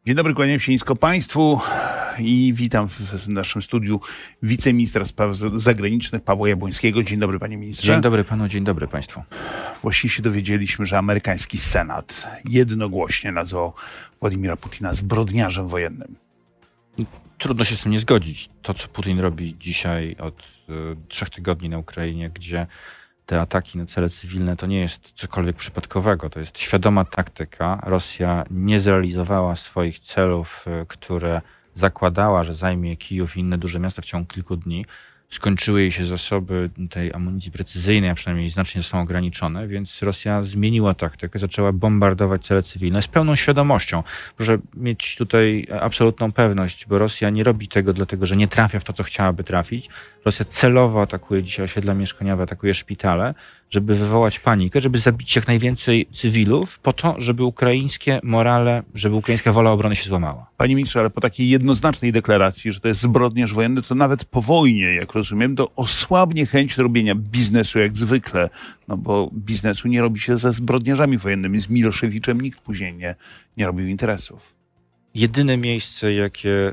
Dzień dobry, kłaniam się nisko Państwu i witam w naszym studiu wiceministra spraw zagranicznych Pawła Jabłońskiego. Dzień dobry, panie ministrze. Dzień dobry panu, dzień dobry państwu. Właściwie się dowiedzieliśmy, że amerykański Senat jednogłośnie nazwał Władimira Putina zbrodniarzem wojennym. Trudno się z tym nie zgodzić. To, co Putin robi dzisiaj od 3 tygodni na Ukrainie, gdzie te ataki na cele cywilne to nie jest cokolwiek przypadkowego, to jest świadoma taktyka. Rosja nie zrealizowała swoich celów, które zakładała, że zajmie Kijów i inne duże miasta w ciągu kilku dni. Skończyły jej się zasoby tej amunicji precyzyjnej, a przynajmniej znacznie są ograniczone, więc Rosja zmieniła taktykę, zaczęła bombardować cele cywilne z pełną świadomością. Proszę mieć tutaj absolutną pewność, bo Rosja nie robi tego dlatego, że nie trafia w to, co chciałaby trafić. Rosja celowo atakuje dzisiaj osiedla mieszkaniowe, atakuje szpitale, żeby wywołać panikę, żeby zabić jak najwięcej cywilów po to, żeby ukraińskie morale, żeby ukraińska wola obrony się złamała. Panie ministrze, ale po takiej jednoznacznej deklaracji, że to jest zbrodniarz wojenny, to nawet po wojnie, jak rozumiem, to osłabnie chęć robienia biznesu jak zwykle, no bo biznesu nie robi się ze zbrodniarzami wojennymi. Z Miloszewiczem nikt później nie robił interesów. Jedyne miejsce, w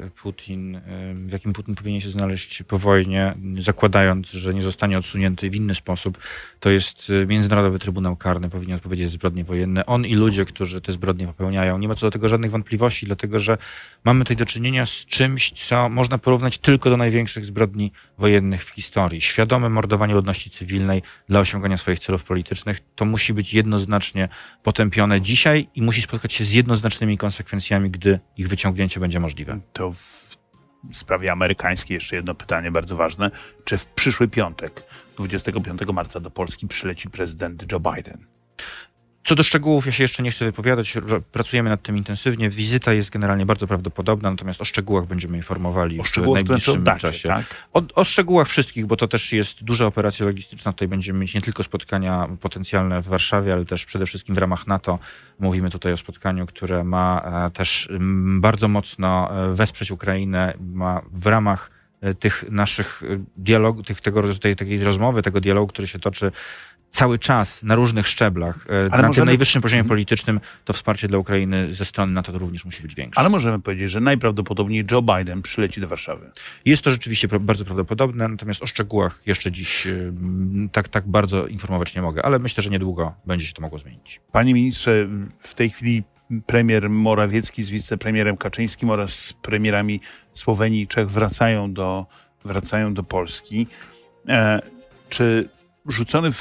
jakim Putin powinien się znaleźć po wojnie, zakładając, że nie zostanie odsunięty w inny sposób, to jest Międzynarodowy Trybunał Karny, powinien odpowiedzieć za zbrodnie wojenne. On i ludzie, którzy te zbrodnie popełniają. Nie ma co do tego żadnych wątpliwości, dlatego że mamy tutaj do czynienia z czymś, co można porównać tylko do największych zbrodni wojennych w historii. Świadome mordowanie ludności cywilnej dla osiągania swoich celów politycznych, to musi być jednoznacznie potępione dzisiaj i musi spotkać się z jednoznacznymi konsekwencjami, gdy ich wyciągnięcie będzie możliwe. To w sprawie amerykańskiej jeszcze jedno pytanie bardzo ważne. Czy w przyszły piątek, 25 marca do Polski przyleci prezydent Joe Biden? Co do szczegółów, ja się jeszcze nie chcę wypowiadać. Pracujemy nad tym intensywnie. Wizyta jest generalnie bardzo prawdopodobna, natomiast o szczegółach będziemy informowali w najbliższym czasie. Tak? O szczegółach wszystkich, bo to też jest duża operacja logistyczna. Tutaj będziemy mieć nie tylko spotkania potencjalne w Warszawie, ale też przede wszystkim w ramach NATO. Mówimy tutaj o spotkaniu, które ma też bardzo mocno wesprzeć Ukrainę, ma w ramach tych naszych dialogów, takiej rozmowy, tego dialogu, który się toczy cały czas na różnych szczeblach, na tym najwyższym poziomie politycznym, to wsparcie dla Ukrainy ze strony NATO również musi być większe. Ale możemy powiedzieć, że najprawdopodobniej Joe Biden przyleci do Warszawy. Jest to rzeczywiście bardzo prawdopodobne, natomiast o szczegółach jeszcze dziś tak bardzo informować nie mogę, ale myślę, że niedługo będzie się to mogło zmienić. Panie ministrze, w tej chwili premier Morawiecki z wicepremierem Kaczyńskim oraz z premierami Słowenii i Czech wracają do Polski. Czy rzucony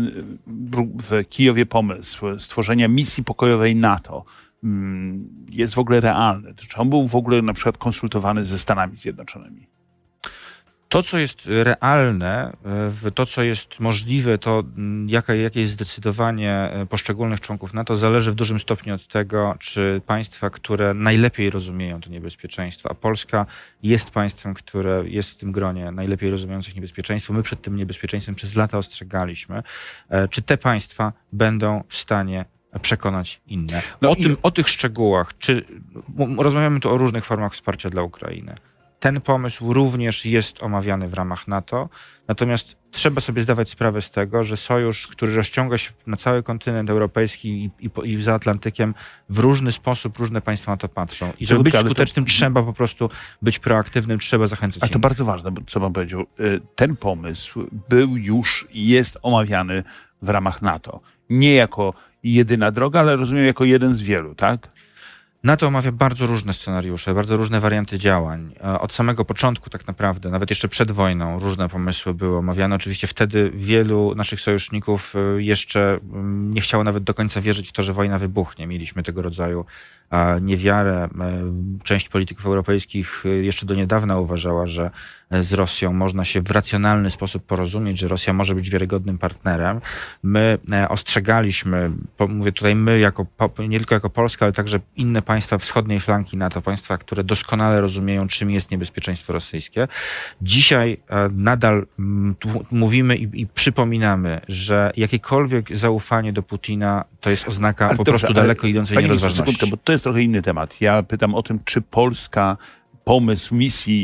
w Kijowie pomysł stworzenia misji pokojowej NATO jest w ogóle realny? Czy on był w ogóle na przykład konsultowany ze Stanami Zjednoczonymi? To, co jest realne, to, co jest możliwe, to jakie jest zdecydowanie poszczególnych członków NATO, zależy w dużym stopniu od tego, czy państwa, które najlepiej rozumieją to niebezpieczeństwo, a Polska jest państwem, które jest w tym gronie najlepiej rozumiejących niebezpieczeństwo. My przed tym niebezpieczeństwem przez lata ostrzegaliśmy. Czy te państwa będą w stanie przekonać inne? O tych szczegółach, rozmawiamy tu o różnych formach wsparcia dla Ukrainy. Ten pomysł również jest omawiany w ramach NATO, natomiast trzeba sobie zdawać sprawę z tego, że sojusz, który rozciąga się na cały kontynent europejski i za Atlantykiem, w różny sposób różne państwa na to patrzą. I żeby być skutecznym, trzeba po prostu być proaktywnym, trzeba zachęcać innych. Ale to bardzo ważne, bo co pan powiedział, ten pomysł był już i jest omawiany w ramach NATO. Nie jako jedyna droga, ale rozumiem jako jeden z wielu, tak? NATO omawia bardzo różne scenariusze, bardzo różne warianty działań. Od samego początku tak naprawdę, nawet jeszcze przed wojną, różne pomysły były omawiane. Oczywiście wtedy wielu naszych sojuszników jeszcze nie chciało nawet do końca wierzyć w to, że wojna wybuchnie. Mieliśmy tego rodzaju niewiarę. Część polityków europejskich jeszcze do niedawna uważała, że z Rosją można się w racjonalny sposób porozumieć, że Rosja może być wiarygodnym partnerem. My ostrzegaliśmy, mówię tutaj my, nie tylko jako Polska, ale także inne państwa wschodniej flanki NATO, państwa, które doskonale rozumieją, czym jest niebezpieczeństwo rosyjskie. Dzisiaj nadal mówimy i przypominamy, że jakiekolwiek zaufanie do Putina to jest oznaka po prostu daleko idącej nierozważności. Bo to jest trochę inny temat. Ja pytam o tym, czy Polska pomysł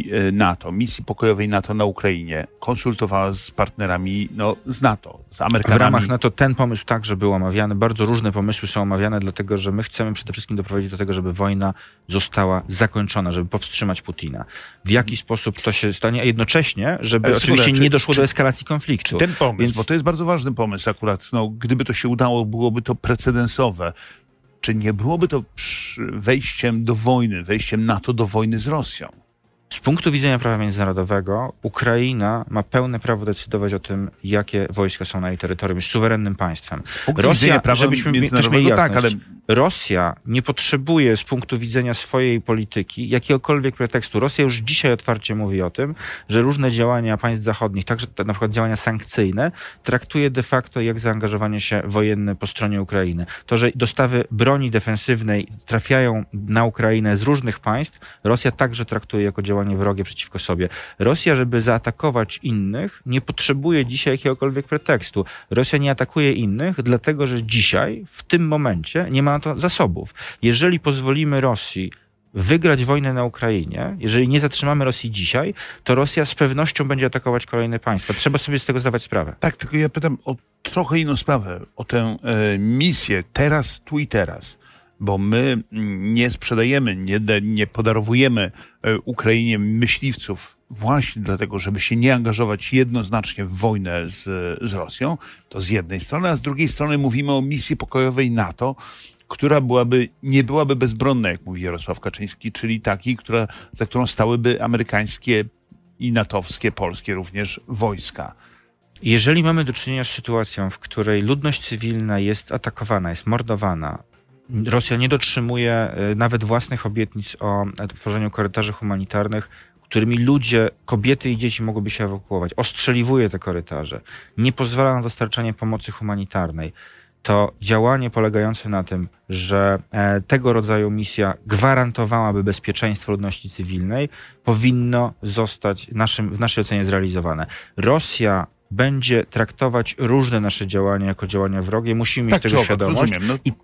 misji pokojowej NATO na Ukrainie konsultowała z partnerami z NATO, z Amerykanami. W ramach NATO ten pomysł także był omawiany. Bardzo różne pomysły są omawiane, dlatego że my chcemy przede wszystkim doprowadzić do tego, żeby wojna została zakończona, żeby powstrzymać Putina. W jaki sposób to się stanie, a jednocześnie, żeby oczywiście nie doszło do eskalacji konfliktu. Ten pomysł, bo to jest bardzo ważny pomysł akurat, gdyby to się udało, byłoby to precedensowe. Czy nie byłoby to wejściem NATO do wojny z Rosją? Z punktu widzenia prawa międzynarodowego Ukraina ma pełne prawo decydować o tym, jakie wojska są na jej terytorium. Jest suwerennym państwem. Rosja, żebyśmy też mieli jasność, ale Rosja nie potrzebuje z punktu widzenia swojej polityki jakiegokolwiek pretekstu. Rosja już dzisiaj otwarcie mówi o tym, że różne działania państw zachodnich, także na przykład działania sankcyjne, traktuje de facto jak zaangażowanie się wojenne po stronie Ukrainy. To, że dostawy broni defensywnej trafiają na Ukrainę z różnych państw, Rosja także traktuje jako działanie wrogie przeciwko sobie. Rosja, żeby zaatakować innych, nie potrzebuje dzisiaj jakiegokolwiek pretekstu. Rosja nie atakuje innych, dlatego że dzisiaj, w tym momencie, nie ma na to zasobów. Jeżeli pozwolimy Rosji wygrać wojnę na Ukrainie, jeżeli nie zatrzymamy Rosji dzisiaj, to Rosja z pewnością będzie atakować kolejne państwa. Trzeba sobie z tego zdawać sprawę. Tak, tylko ja pytam o trochę inną sprawę, o tę misję teraz, tu i teraz. Bo my nie sprzedajemy, nie podarowujemy Ukrainie myśliwców właśnie dlatego, żeby się nie angażować jednoznacznie w wojnę z Rosją, to z jednej strony, a z drugiej strony mówimy o misji pokojowej NATO, która nie byłaby bezbronna, jak mówi Jarosław Kaczyński, czyli takiej, za którą stałyby amerykańskie i natowskie, polskie również wojska. Jeżeli mamy do czynienia z sytuacją, w której ludność cywilna jest atakowana, jest mordowana, Rosja nie dotrzymuje nawet własnych obietnic o tworzeniu korytarzy humanitarnych, którymi ludzie, kobiety i dzieci mogłyby się ewakuować. Ostrzeliwuje te korytarze. Nie pozwala na dostarczanie pomocy humanitarnej. To działanie polegające na tym, że tego rodzaju misja gwarantowałaby bezpieczeństwo ludności cywilnej, powinno zostać w naszej ocenie zrealizowane. Rosja będzie traktować różne nasze działania jako działania wrogie. Musimy mieć tego świadomość.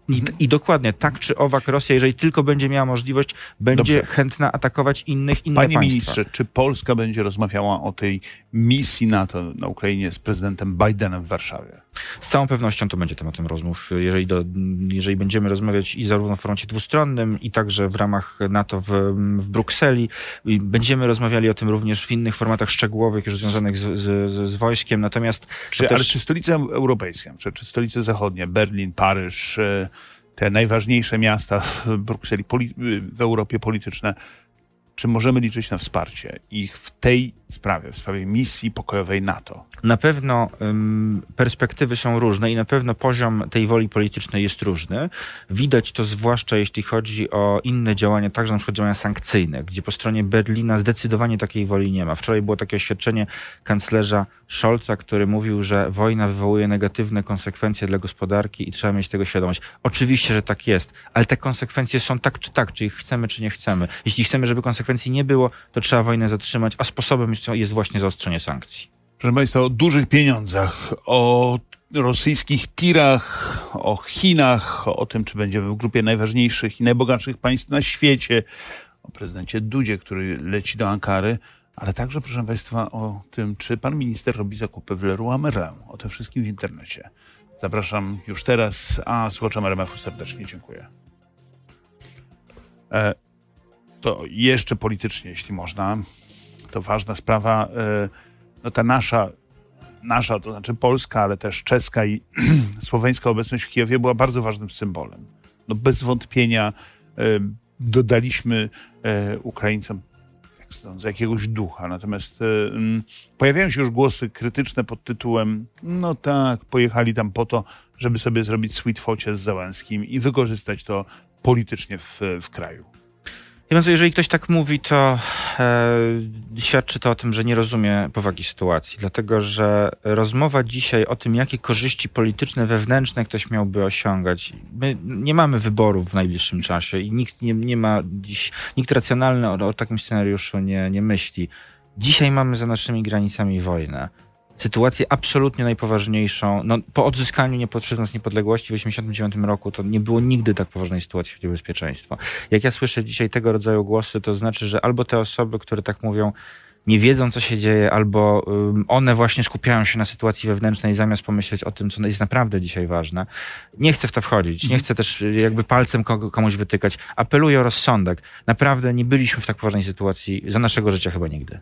I dokładnie, tak czy owak Rosja, jeżeli tylko będzie miała możliwość, będzie chętna atakować inne Panie państwa. Ministrze, czy Polska będzie rozmawiała o tej misji NATO na Ukrainie z prezydentem Bidenem w Warszawie? Z całą pewnością to będzie tematem rozmów. Jeżeli będziemy rozmawiać i zarówno w froncie dwustronnym, i także w ramach NATO w Brukseli, będziemy rozmawiali o tym również w innych formatach szczegółowych, już związanych z wojskiem. Natomiast ale czy stolice europejskie, czy stolice zachodnie, Berlin, Paryż, te najważniejsze miasta w Brukseli, w Europie polityczne, czy możemy liczyć na wsparcie ich w tej sprawie, w sprawie misji pokojowej NATO? Na pewno perspektywy są różne i na pewno poziom tej woli politycznej jest różny. Widać to zwłaszcza jeśli chodzi o inne działania, także na przykład działania sankcyjne, gdzie po stronie Berlina zdecydowanie takiej woli nie ma. Wczoraj było takie oświadczenie kanclerza Scholza, który mówił, że wojna wywołuje negatywne konsekwencje dla gospodarki i trzeba mieć tego świadomość. Oczywiście, że tak jest, ale te konsekwencje są tak, czy ich chcemy, czy nie chcemy. Jeśli chcemy, żeby konsekwencji nie było, to trzeba wojnę zatrzymać, a sposobem jest właśnie zaostrzenie sankcji. Proszę Państwa, o dużych pieniądzach, o rosyjskich tirach, o Chinach, o tym, czy będziemy w grupie najważniejszych i najbogatszych państw na świecie, o prezydencie Dudzie, który leci do Ankary, ale także, proszę Państwa, o tym, czy pan minister robi zakupy w Leroy Merlin. O tym wszystkim w internecie. Zapraszam już teraz, a słuchaczom RMF-u serdecznie dziękuję. To jeszcze politycznie, jeśli można. To ważna sprawa, ta nasza, to znaczy polska, ale też czeska i słoweńska obecność w Kijowie była bardzo ważnym symbolem. Bez wątpienia dodaliśmy Ukraińcom z jakiegoś ducha. Natomiast pojawiają się już głosy krytyczne pod tytułem pojechali tam po to, żeby sobie zrobić sweet focie z Zełenskim i wykorzystać to politycznie w kraju. Jeżeli ktoś tak mówi, to świadczy to o tym, że nie rozumie powagi sytuacji. Dlatego, że rozmowa dzisiaj o tym, jakie korzyści polityczne, wewnętrzne ktoś miałby osiągać. My nie mamy wyborów w najbliższym czasie i nikt racjonalny o takim scenariuszu nie myśli. Dzisiaj mamy za naszymi granicami wojnę. sytuację absolutnie najpoważniejszą. No, po odzyskaniu przez nas niepodległości w 1989 roku to nie było nigdy tak poważnej sytuacji, jeśli chodzi o bezpieczeństwo. Jak ja słyszę dzisiaj tego rodzaju głosy, to znaczy, że albo te osoby, które tak mówią, nie wiedzą, co się dzieje, albo one właśnie skupiają się na sytuacji wewnętrznej, zamiast pomyśleć o tym, co jest naprawdę dzisiaj ważne. Nie chcę w to wchodzić, nie chcę też jakby palcem komuś wytykać. Apeluję o rozsądek. Naprawdę nie byliśmy w tak poważnej sytuacji za naszego życia chyba nigdy.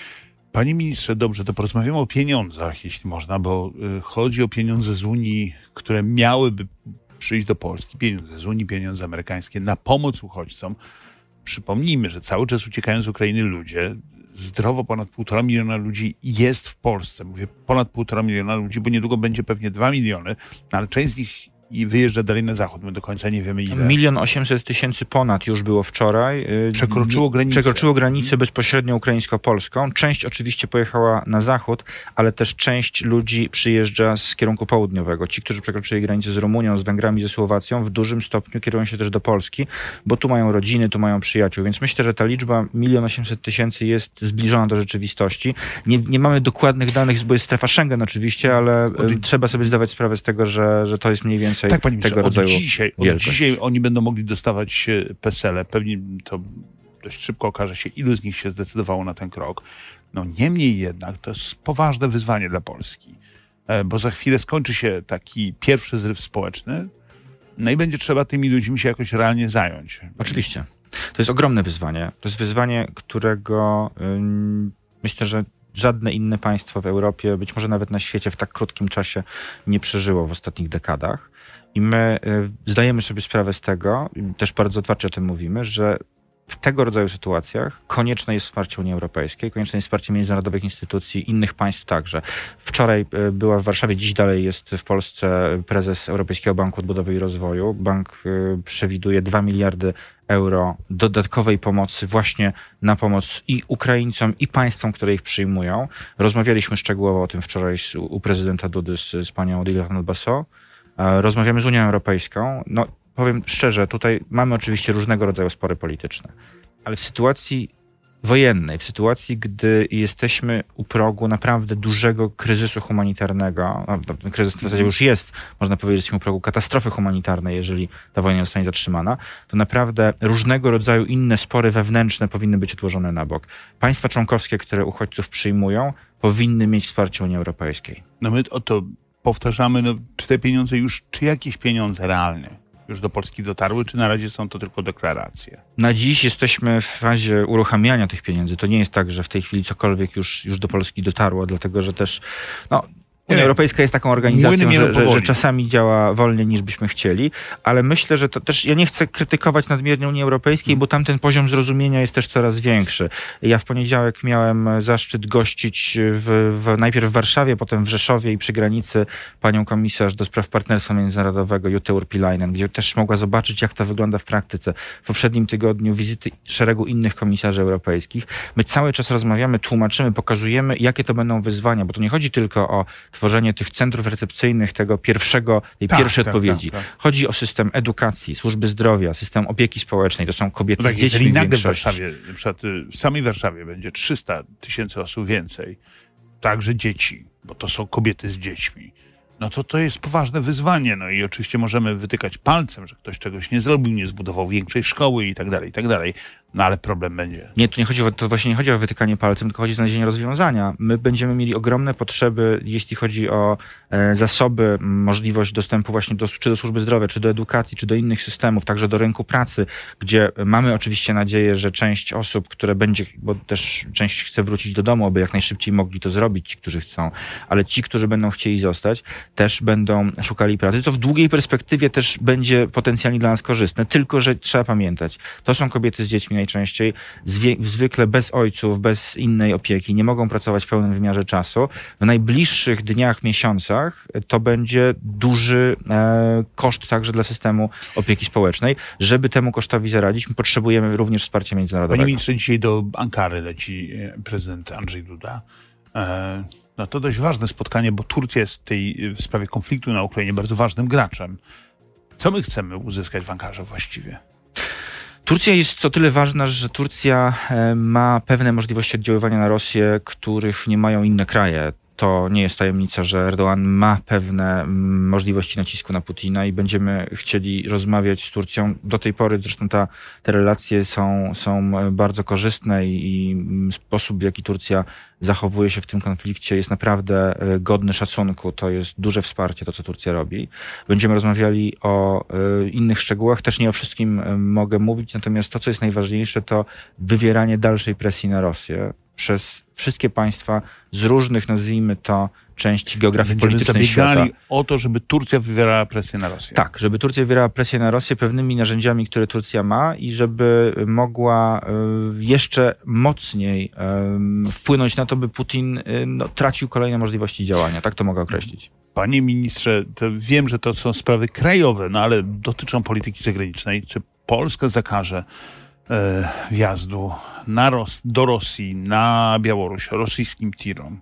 Panie ministrze, dobrze, to porozmawiamy o pieniądzach, jeśli można, bo chodzi o pieniądze z Unii, które miałyby przyjść do Polski. Pieniądze z Unii, pieniądze amerykańskie na pomoc uchodźcom. Przypomnijmy, że cały czas uciekają z Ukrainy ludzie. Zdrowo ponad 1,5 miliona ludzi jest w Polsce. Mówię ponad 1,5 miliona ludzi, bo niedługo będzie pewnie 2 miliony, ale część z nich i wyjeżdża dalej na zachód. My do końca nie wiemy ile. 1 800 000 ponad już było wczoraj. Przekroczyło granicę bezpośrednio ukraińsko-polską. Część oczywiście pojechała na zachód, ale też część ludzi przyjeżdża z kierunku południowego. Ci, którzy przekroczyli granicę z Rumunią, z Węgrami, ze Słowacją, w dużym stopniu kierują się też do Polski, bo tu mają rodziny, tu mają przyjaciół. Więc myślę, że ta liczba 1 800 000 jest zbliżona do rzeczywistości. Nie mamy dokładnych danych, bo jest strefa Schengen oczywiście, ale trzeba sobie zdawać sprawę z tego, że to jest mniej więcej tak, panie ministrze, tego rodzaju od dzisiaj oni będą mogli dostawać PESEL-e. Pewnie to dość szybko okaże się, ilu z nich się zdecydowało na ten krok. No niemniej jednak to jest poważne wyzwanie dla Polski, bo za chwilę skończy się taki pierwszy zryw społeczny, no i będzie trzeba tymi ludźmi się jakoś realnie zająć. Oczywiście. To jest ogromne wyzwanie. To jest wyzwanie, którego myślę, że żadne inne państwo w Europie, być może nawet na świecie w tak krótkim czasie nie przeżyło w ostatnich dekadach. I my zdajemy sobie sprawę z tego, też bardzo otwarcie o tym mówimy, że w tego rodzaju sytuacjach konieczne jest wsparcie Unii Europejskiej, konieczne jest wsparcie międzynarodowych instytucji, innych państw także. Wczoraj była w Warszawie, dziś dalej jest w Polsce prezes Europejskiego Banku Odbudowy i Rozwoju. Bank przewiduje 2 miliardy euro dodatkowej pomocy właśnie na pomoc i Ukraińcom, i państwom, które ich przyjmują. Rozmawialiśmy szczegółowo o tym wczoraj u prezydenta Dudy z panią Liliane Basso. Rozmawiamy z Unią Europejską. No, powiem szczerze, tutaj mamy oczywiście różnego rodzaju spory polityczne, ale w sytuacji wojennej, w sytuacji, gdy jesteśmy u progu naprawdę dużego kryzysu humanitarnego, ten kryzys w zasadzie już jest, można powiedzieć, że jesteśmy u progu katastrofy humanitarnej, jeżeli ta wojna zostanie zatrzymana, to naprawdę różnego rodzaju inne spory wewnętrzne powinny być odłożone na bok. Państwa członkowskie, które uchodźców przyjmują, powinny mieć wsparcie Unii Europejskiej. No my o to powtarzamy, no, czy te pieniądze już, czy jakieś pieniądze realnie już do Polski dotarły, czy na razie są to tylko deklaracje? Na dziś jesteśmy w fazie uruchamiania tych pieniędzy. To nie jest tak, że w tej chwili cokolwiek już do Polski dotarło, dlatego że też Unia Europejska jest taką organizacją, że czasami działa wolniej niż byśmy chcieli, ale myślę, że to też, ja nie chcę krytykować nadmiernie Unii Europejskiej, bo tam ten poziom zrozumienia jest też coraz większy. Ja w poniedziałek miałem zaszczyt gościć najpierw w Warszawie, potem w Rzeszowie i przy granicy panią komisarz do spraw partnerstwa międzynarodowego Jutę Urpilainen, gdzie też mogła zobaczyć, jak to wygląda w praktyce. W poprzednim tygodniu wizyty szeregu innych komisarzy europejskich. My cały czas rozmawiamy, tłumaczymy, pokazujemy, jakie to będą wyzwania, bo to nie chodzi tylko o tworzenie tych centrów recepcyjnych, tej pierwszej odpowiedzi. Tak. Chodzi o system edukacji, służby zdrowia, system opieki społecznej. To są kobiety z dziećmi. Jeżeli nagle w Warszawie, na przykład w samej Warszawie będzie 300 000 osób więcej, także dzieci, bo to są kobiety z dziećmi, no to jest poważne wyzwanie. No i oczywiście możemy wytykać palcem, że ktoś czegoś nie zrobił, nie zbudował większej szkoły i tak dalej. No ale problem będzie. Nie, to właśnie nie chodzi o wytykanie palcem, tylko chodzi o znalezienie rozwiązania. My będziemy mieli ogromne potrzeby, jeśli chodzi o zasoby, możliwość dostępu właśnie czy do służby zdrowia, czy do edukacji, czy do innych systemów, także do rynku pracy, gdzie mamy oczywiście nadzieję, że część osób, które będzie, bo też część chce wrócić do domu, aby jak najszybciej mogli to zrobić, ci, którzy chcą, ale ci, którzy będą chcieli zostać, też będą szukali pracy, co w długiej perspektywie też będzie potencjalnie dla nas korzystne. Tylko że trzeba pamiętać, to są kobiety z dziećmi najczęściej, zwykle bez ojców, bez innej opieki, nie mogą pracować w pełnym wymiarze czasu. W najbliższych dniach, miesiącach to będzie duży koszt także dla systemu opieki społecznej. Żeby temu kosztowi zaradzić, my potrzebujemy również wsparcia międzynarodowego. Panie ministrze, dzisiaj do Ankary leci prezydent Andrzej Duda. No to dość ważne spotkanie, bo Turcja jest w sprawie konfliktu na Ukrainie bardzo ważnym graczem. Co my chcemy uzyskać w Ankarze właściwie? Turcja jest o tyle ważna, że Turcja ma pewne możliwości oddziaływania na Rosję, których nie mają inne kraje. to nie jest tajemnica, że Erdoğan ma pewne możliwości nacisku na Putina i będziemy chcieli rozmawiać z Turcją. Do tej pory zresztą te relacje są bardzo korzystne i sposób, w jaki Turcja zachowuje się w tym konflikcie, jest naprawdę godny szacunku. To jest duże wsparcie, to co Turcja robi. Będziemy rozmawiali o innych szczegółach, też nie o wszystkim mogę mówić, natomiast to, co jest najważniejsze, to wywieranie dalszej presji na Rosję przez wszystkie państwa z różnych, nazwijmy to, części geografii politycznej świata. Zabiegali o to, żeby Turcja wywierała presję na Rosję. Tak, żeby Turcja wywierała presję na Rosję pewnymi narzędziami, które Turcja ma i żeby mogła jeszcze mocniej wpłynąć na to, by Putin tracił kolejne możliwości działania. Tak to mogę określić. Panie ministrze, wiem, że to są sprawy krajowe, ale dotyczą polityki zagranicznej. Czy Polska zakaże wjazdu do Rosji, na Białoruś, rosyjskim tirom?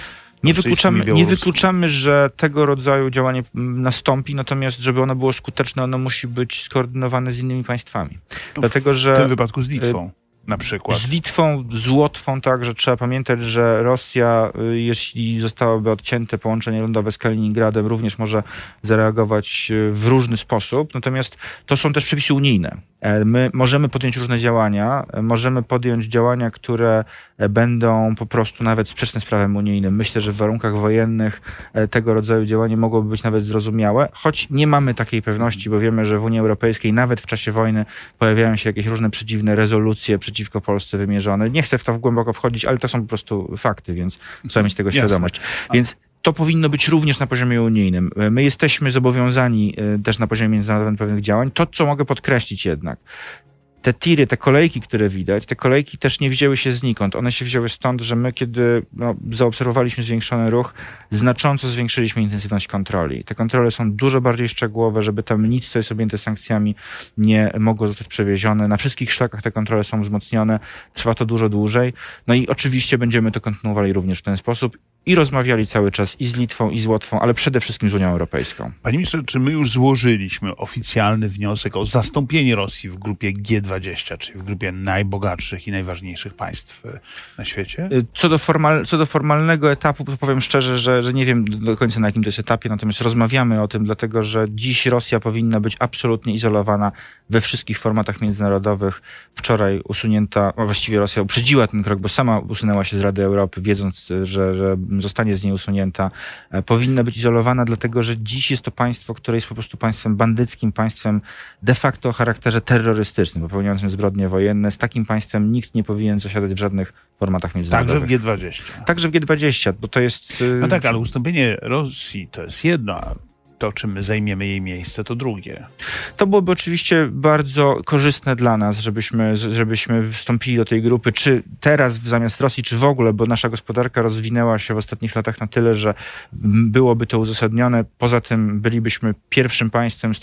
Nie wykluczamy, że tego rodzaju działanie nastąpi, natomiast żeby ono było skuteczne, ono musi być skoordynowane z innymi państwami. Dlatego, że w tym wypadku z Litwą na przykład. Z Litwą, z Łotwą także trzeba pamiętać, że Rosja, jeśli zostałoby odcięte połączenie lądowe z Kaliningradem, również może zareagować w różny sposób. Natomiast to są też przepisy unijne. My możemy podjąć różne działania, które będą po prostu nawet sprzeczne z prawem unijnym. Myślę, że w warunkach wojennych tego rodzaju działanie mogłoby być nawet zrozumiałe, choć nie mamy takiej pewności, bo wiemy, że w Unii Europejskiej nawet w czasie wojny pojawiają się jakieś różne przeciwne rezolucje przeciwko Polsce wymierzone. Nie chcę w to głęboko wchodzić, ale to są po prostu fakty, więc trzeba mieć tego świadomość. Więc to powinno być również na poziomie unijnym. My jesteśmy zobowiązani też na poziomie międzynarodowym pewnych działań. To, co mogę podkreślić jednak, te tiry, te kolejki, które widać, te kolejki też nie wzięły się znikąd. One się wzięły stąd, że my, kiedy zaobserwowaliśmy zwiększony ruch, znacząco zwiększyliśmy intensywność kontroli. Te kontrole są dużo bardziej szczegółowe, żeby tam nic, co jest objęte sankcjami, nie mogło zostać przewiezione. Na wszystkich szlakach te kontrole są wzmocnione. Trwa to dużo dłużej. No i oczywiście będziemy to kontynuowali również w ten sposób i rozmawiali cały czas i z Litwą, i z Łotwą, ale przede wszystkim z Unią Europejską. Panie ministrze, czy my już złożyliśmy oficjalny wniosek o zastąpienie Rosji w grupie G20, czyli w grupie najbogatszych i najważniejszych państw na świecie? Co do formalnego etapu, to powiem szczerze, że nie wiem do końca na jakim to jest etapie, natomiast rozmawiamy o tym, dlatego że dziś Rosja powinna być absolutnie izolowana we wszystkich formatach międzynarodowych. Wczoraj właściwie Rosja uprzedziła ten krok, bo sama usunęła się z Rady Europy, wiedząc, że zostanie z niej usunięta. Powinna być izolowana, dlatego że dziś jest to państwo, które jest po prostu państwem bandyckim, państwem de facto o charakterze terrorystycznym, popełniającym zbrodnie wojenne. Z takim państwem nikt nie powinien zasiadać w żadnych formatach międzynarodowych. Także w G20. Także w G20, bo to jest... No tak, ale ustąpienie Rosji to jest jedno, a to, czy my zajmiemy jej miejsce, to drugie. To byłoby oczywiście bardzo korzystne dla nas, żebyśmy wstąpili do tej grupy, czy teraz zamiast Rosji, czy w ogóle, bo nasza gospodarka rozwinęła się w ostatnich latach na tyle, że byłoby to uzasadnione. Poza tym bylibyśmy pierwszym państwem z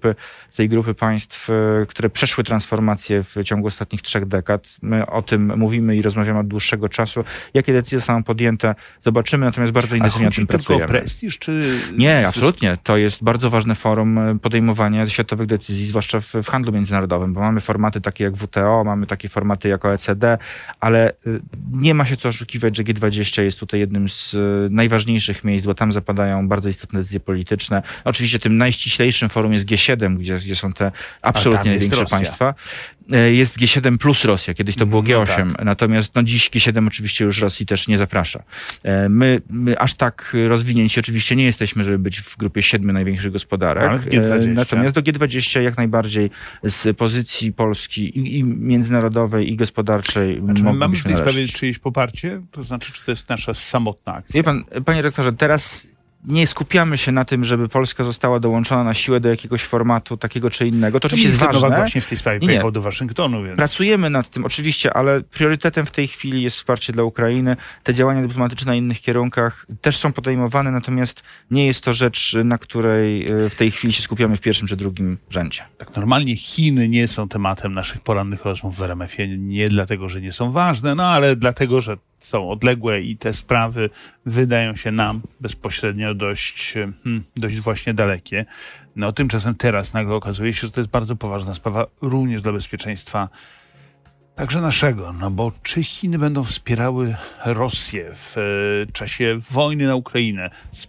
tej grupy państw, które przeszły transformację w ciągu ostatnich 3 dekad. My o tym mówimy i rozmawiamy od dłuższego czasu. Jakie decyzje zostaną podjęte, zobaczymy, natomiast bardzo intensywnie nad tym pracujemy. Tylko o prestiż, czy... Nie, absolutnie. To jest bardzo ważne forum podejmowania światowych decyzji, zwłaszcza w handlu międzynarodowym, bo mamy formaty takie jak WTO, mamy takie formaty jak OECD, ale nie ma się co oszukiwać, że G20 jest tutaj jednym z najważniejszych miejsc, bo tam zapadają bardzo istotne decyzje polityczne. Oczywiście tym najściślejszym forum jest G7, gdzie są te absolutnie największe państwa. Jest G7 plus Rosja, kiedyś to było G8, tak. Natomiast dziś G7 oczywiście już Rosji też nie zaprasza. My aż tak rozwinięci oczywiście nie jesteśmy, żeby być w grupie 7 największych gospodarek, natomiast do G20 jak najbardziej z pozycji Polski i międzynarodowej, i gospodarczej mamy w tej sprawie czyjeś poparcie? To znaczy, czy to jest nasza samotna akcja? Wie pan, panie rektorze, teraz nie skupiamy się na tym, żeby Polska została dołączona na siłę do jakiegoś formatu takiego czy innego. To oczywiście jest ważne. Właśnie w tej sprawie pojechał do Waszyngtonu. Więc... Pracujemy nad tym oczywiście, ale priorytetem w tej chwili jest wsparcie dla Ukrainy. Te działania dyplomatyczne na innych kierunkach też są podejmowane, natomiast nie jest to rzecz, na której w tej chwili się skupiamy w pierwszym czy drugim rzędzie. Tak, normalnie Chiny nie są tematem naszych porannych rozmów w RMF-ie. Nie dlatego, że nie są ważne, ale dlatego, że są odległe i te sprawy wydają się nam bezpośrednio dość właśnie dalekie. Tymczasem teraz nagle okazuje się, że to jest bardzo poważna sprawa również dla bezpieczeństwa Także naszego, no bo czy Chiny będą wspierały Rosję w czasie wojny na Ukrainę,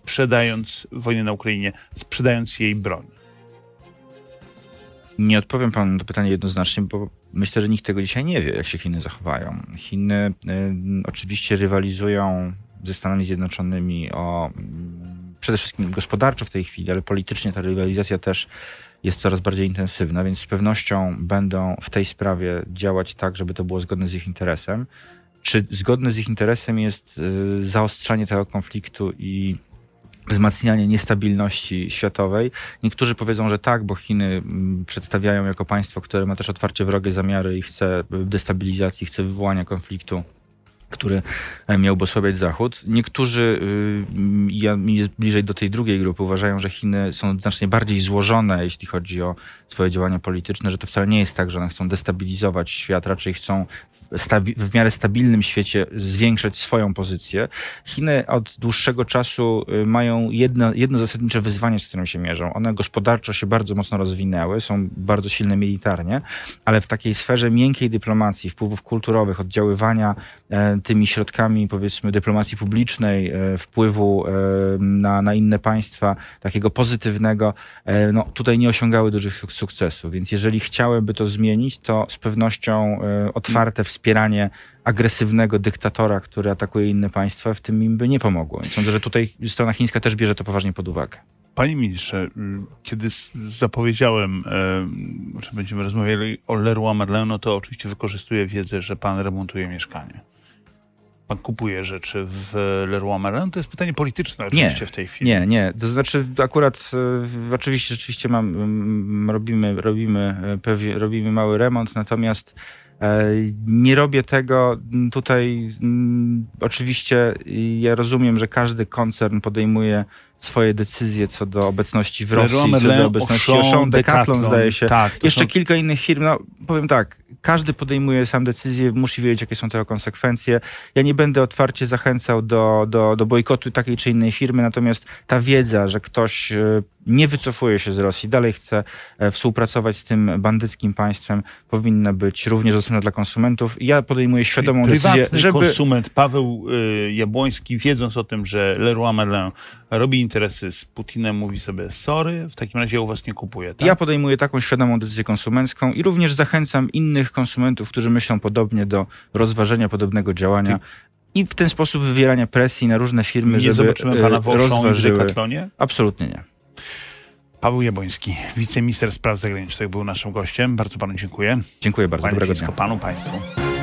sprzedając jej broń? Nie odpowiem panu na to pytanie jednoznacznie, bo myślę, że nikt tego dzisiaj nie wie, jak się Chiny zachowają. Chiny oczywiście rywalizują ze Stanami Zjednoczonymi przede wszystkim gospodarczo w tej chwili, ale politycznie ta rywalizacja też jest coraz bardziej intensywna, więc z pewnością będą w tej sprawie działać tak, żeby to było zgodne z ich interesem. Czy zgodne z ich interesem jest zaostrzanie tego konfliktu i wzmacnianie niestabilności światowej? Niektórzy powiedzą, że tak, bo Chiny przedstawiają jako państwo, które ma też otwarcie wrogie zamiary i chce destabilizacji, chce wywołania konfliktu, który miałby osłabiać Zachód. Niektórzy, mi jest bliżej do tej drugiej grupy, uważają, że Chiny są znacznie bardziej złożone, jeśli chodzi o swoje działania polityczne, że to wcale nie jest tak, że one chcą destabilizować świat, raczej chcą w miarę stabilnym świecie zwiększać swoją pozycję. Chiny od dłuższego czasu mają jedno zasadnicze wyzwanie, z którym się mierzą. One gospodarczo się bardzo mocno rozwinęły, są bardzo silne militarnie, ale w takiej sferze miękkiej dyplomacji, wpływów kulturowych, oddziaływania tymi środkami, powiedzmy, dyplomacji publicznej, wpływu na inne państwa, takiego pozytywnego, no tutaj nie osiągały dużych sukcesów. Więc jeżeli chciałyby to zmienić, to z pewnością otwarte wspieranie agresywnego dyktatora, który atakuje inne państwa, w tym im by nie pomogło. I sądzę, że tutaj strona chińska też bierze to poważnie pod uwagę. Panie ministrze, kiedy zapowiedziałem, że będziemy rozmawiali o Leroy Merlin, no to oczywiście wykorzystuję wiedzę, że pan remontuje mieszkanie. Pan kupuje rzeczy w Leroy Merlin? To jest pytanie polityczne oczywiście w tej chwili. Nie. To znaczy akurat rzeczywiście robimy mały remont, natomiast nie robię tego tutaj. Oczywiście ja rozumiem, że każdy koncern podejmuje swoje decyzje co do obecności w Rosji, co do obecności Auchan, Decathlon zdaje się. Tak, jeszcze kilka innych firm. No, powiem tak, każdy podejmuje sam decyzje, musi wiedzieć, jakie są tego konsekwencje. Ja nie będę otwarcie zachęcał do bojkotu takiej czy innej firmy, natomiast ta wiedza, że ktoś nie wycofuje się z Rosji, dalej chce współpracować z tym bandyckim państwem, powinna być również dostępna dla konsumentów. Ja podejmuję świadomą decyzję, żeby... konsument Paweł Jabłoński, wiedząc o tym, że Leroy Merlin robi interesy z Putinem, mówi sobie sorry, w takim razie ja u was nie kupuję. Tak? Ja podejmuję taką świadomą decyzję konsumencką i również zachęcam innych konsumentów, którzy myślą podobnie, do rozważenia podobnego działania. I w ten sposób wywierania presji na różne firmy, żeby zobaczymy pana w Auchan i w Decathlonie? Absolutnie nie. Paweł Jabłoński, wiceminister spraw zagranicznych, był naszym gościem. Bardzo panu dziękuję. Dziękuję bardzo. Panie Dobrego dnia. Panu, państwu.